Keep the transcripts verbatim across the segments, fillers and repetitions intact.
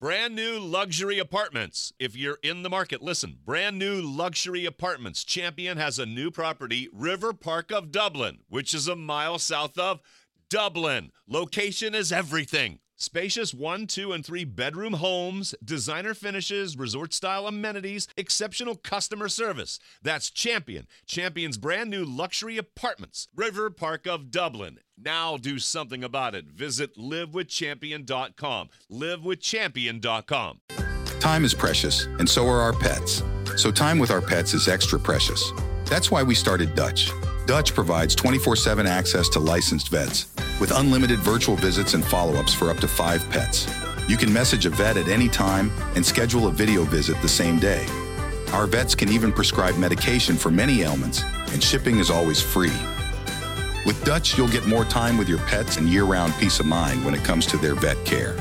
Brand new luxury apartments. If you're in the market, listen. Brand new luxury apartments. Champion has a new property, River Park of Dublin, which is a mile south of Dublin. Location is everything. Spacious one, two, and three bedroom homes, designer finishes, resort-style amenities, exceptional customer service. That's Champion. Champion's brand new luxury apartments. River Park of Dublin. Now do something about it. Visit live with champion dot com. live with champion dot com. Time is precious, and so are our pets. So time with our pets is extra precious. That's why we started Dutch. Dutch provides twenty-four seven access to licensed vets with unlimited virtual visits and follow-ups for up to five pets. You can message a vet at any time and schedule a video visit the same day. Our vets can even prescribe medication for many ailments, and shipping is always free. With Dutch, you'll get more time with your pets and year-round peace of mind when it comes to their vet care.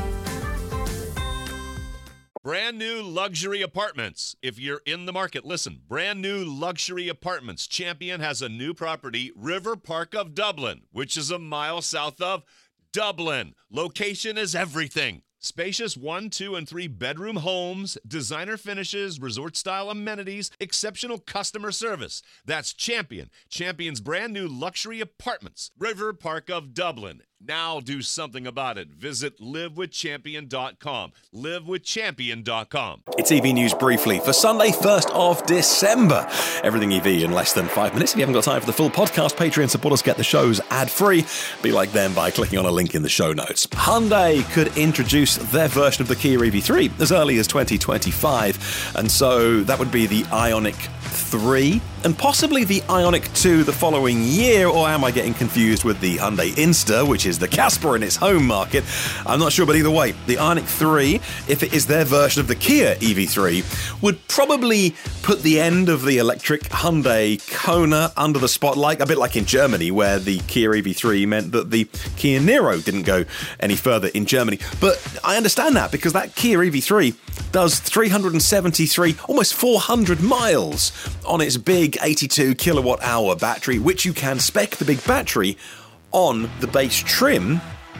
Brand new luxury apartments. If you're in the market, listen. Brand new luxury apartments. Champion has a new property, River Park of Dublin, which is a mile south of Dublin. Location is everything. Spacious one, two, and three bedroom homes, designer finishes, resort-style amenities, exceptional customer service. That's Champion. Champion's brand new luxury apartments. River Park of Dublin. Now do something about it. Visit live with champion dot com. live with champion dot com. It's E V News briefly for Sunday, first of December. Everything E V in less than five minutes. If you haven't got time for the full podcast, Patreon supporters get the shows ad-free. Be like them by clicking on a link in the show notes. Hyundai could introduce their version of the Kia E V three as early as twenty twenty-five. And so that would be the Ioniq three and possibly the Ioniq two the following year. Or am I getting confused with the Hyundai Insta, which is the Casper in its home market? I'm not sure, but either way, the Ioniq three, if it is their version of the Kia E V three, would probably put the end of the electric Hyundai Kona under the spotlight, a bit like in Germany, where the Kia E V three meant that the Kia Niro didn't go any further in Germany. But I understand that, because that Kia E V three does three hundred seventy-three, almost four hundred miles on its big eighty-two kilowatt hour battery, which you can spec the big battery on the base trim.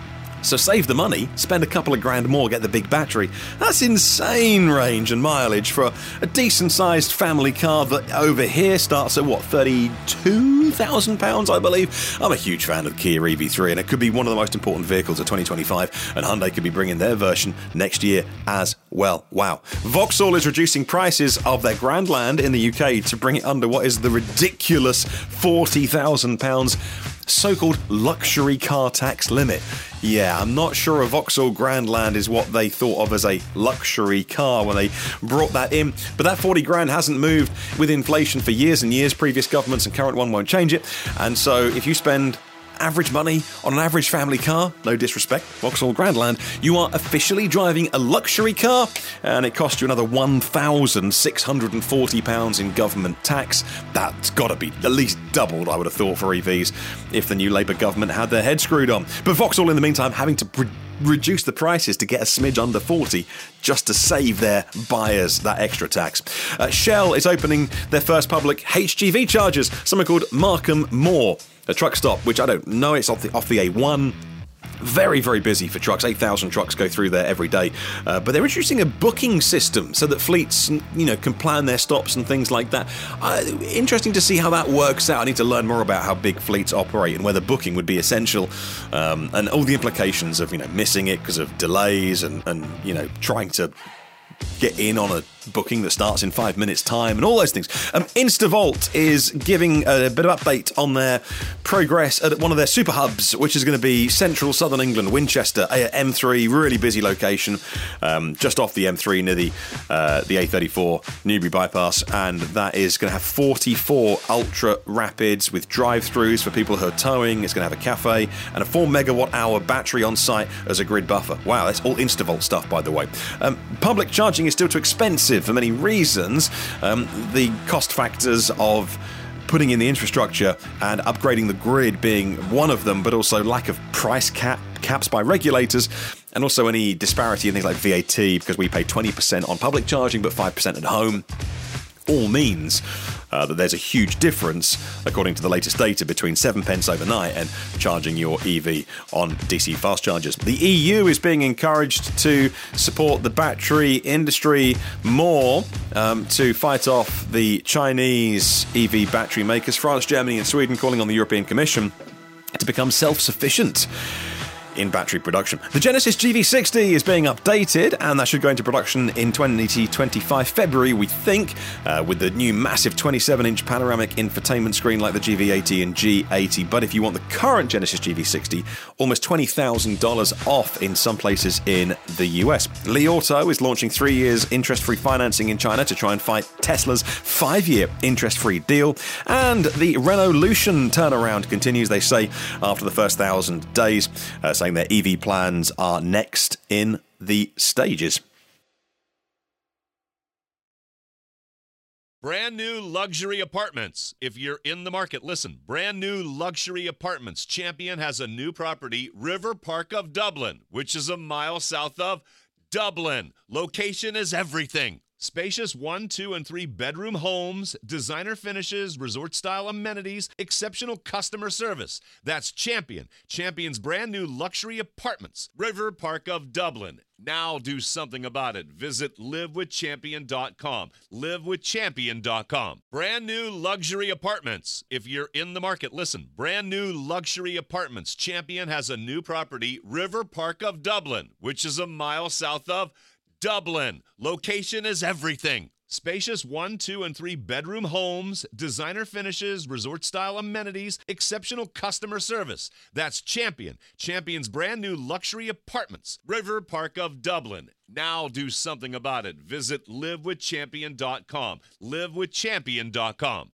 So save the money, spend a couple of grand more, get the big battery. That's insane range and mileage for a decent-sized family car that over here starts at, what, thirty-two thousand pounds, I believe? I'm a huge fan of the Kia E V three, and it could be one of the most important vehicles of twenty twenty-five, and Hyundai could be bringing their version next year as well. Wow. Vauxhall is reducing prices of their Grandland in the U K to bring it under what is the ridiculous forty thousand pounds so-called luxury car tax limit. Yeah, I'm not sure a Vauxhall Grandland is what they thought of as a luxury car when they brought that in, but that forty grand hasn't moved with inflation for years and years. Previous governments and current one won't change it, and so if you spend average money on an average family car, no disrespect, Vauxhall Grandland, you are officially driving a luxury car, and it costs you another one thousand six hundred forty pounds in government tax. That's got to be at least doubled, I would have thought, for E Vs if the new Labour government had their head screwed on. But Vauxhall, in the meantime, having to pre- reduce the prices to get a smidge under forty just to save their buyers that extra tax. Uh, Shell is opening their first public H G V chargers, something called Markham Moor, a truck stop, which I don't know, it's off the, off the A one. Very, very busy for trucks. eight thousand trucks go through there every day. Uh, but they're introducing a booking system so that fleets, you know, can plan their stops and things like that. Uh, interesting to see how that works out. I need to learn more about how big fleets operate and whether booking would be essential, um, and all the implications of, you know, missing it because of delays and, and, you know, trying to get in on a booking that starts in five minutes time and all those things. Um, InstaVolt is giving a bit of update on their progress at one of their super hubs, which is going to be central southern England, Winchester, M three, really busy location, um, just off the M three near the uh, the A thirty-four Newbury bypass, and that is going to have forty-four ultra rapids with drive-throughs for people who are towing. It's going to have a cafe and a four megawatt hour battery on site as a grid buffer. Wow, that's all InstaVolt stuff, by the way. Um, public charging is still too expensive for many reasons. Um, the cost factors of putting in the infrastructure and upgrading the grid being one of them, but also lack of price cap caps by regulators, and also any disparity in things like V A T, because we pay twenty percent on public charging but five percent at home. all means uh, that there's a huge difference, according to the latest data, between seven pence overnight and charging your E V on D C fast chargers. The E U is being encouraged to support the battery industry more um, to fight off the Chinese E V battery makers. France, Germany and Sweden calling on the European Commission to become self-sufficient in battery production. The Genesis G V sixty is being updated, and that should go into production in twenty twenty-five, February, we think, uh, with the new massive twenty-seven inch panoramic infotainment screen like the G V eighty and G eighty. But if you want the current Genesis G V sixty, almost twenty thousand dollars off in some places in the U S. Li Auto is launching three years interest-free financing in China to try and fight Tesla's five-year interest-free deal. And the Renaulution turnaround continues, they say, after the first thousand days, uh, saying their E V plans are next in the stages. Brand new luxury apartments. If you're in the market, listen. Brand new luxury apartments. Champion has a new property, River Park of Dublin, which is a mile south of Dublin. Location is everything. Spacious one, two, and three bedroom homes, designer finishes, resort-style amenities, exceptional customer service. That's Champion. Champion's brand new luxury apartments. River Park of Dublin. Now do something about it. Visit live with champion dot com. live with champion dot com. Brand new luxury apartments. If you're in the market, listen. Brand new luxury apartments. Champion has a new property, River Park of Dublin, which is a mile south of Dublin. Location is everything. Spacious one, two, and three bedroom homes, designer finishes, resort-style amenities, exceptional customer service. That's Champion. Champion's brand new luxury apartments. River Park of Dublin. Now do something about it. Visit live with champion dot com. live with champion dot com.